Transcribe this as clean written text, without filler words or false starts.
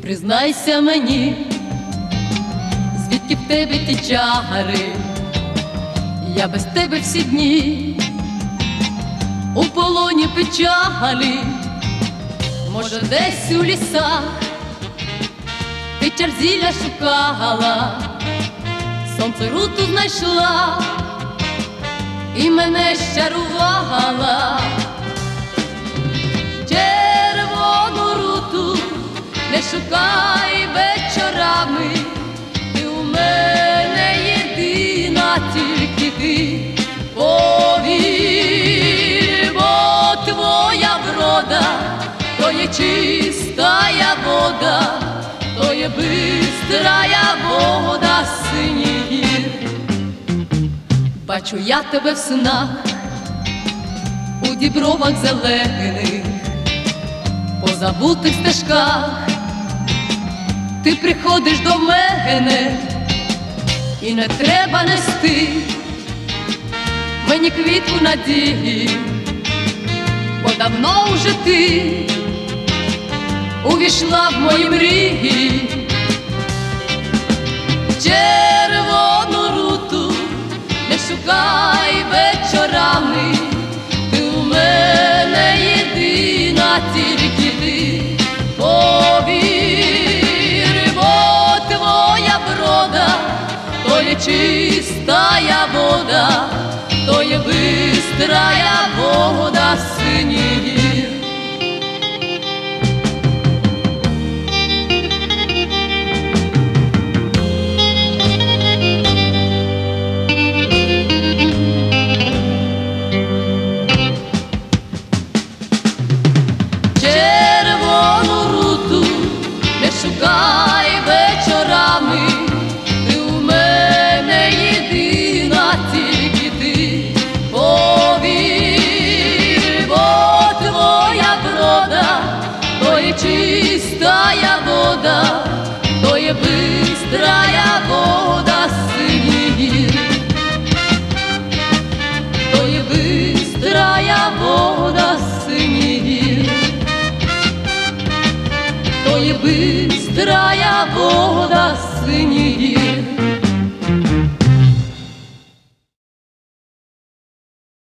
Признайся мені, звідки в тебе ті чари, я без тебе всі дні у полоні печалі. Може, десь у лісах ти чар зілля шукала, сонце руту знайшла і мене щарувала. Червону руту не шукай вечорами, ти у мене єдина, тільки ти. Повір, бо твоя врода то є чистая вода, то є бистрая вода синіх гір. Бачу я тебе в снах, у дібровах зелених, по забутих стежках. Ти приходиш до мене, і не треба нести мені квітку надії, бо давно вже ти увійшла в мої мрії. Червону руту не шукай вечорами, ти у мене єдина, тільки ти. Повір, бо твоя врода то є чистая вода, то є бистрая вода синіх гір. Шукай вечорами, ти у мене єдина, тільки ти. Повір, бо твоя врода то є чистая вода, то є бистрая вода синіх гір, то є бистрая вода синіх гір, то є бистрая вода синіх гір.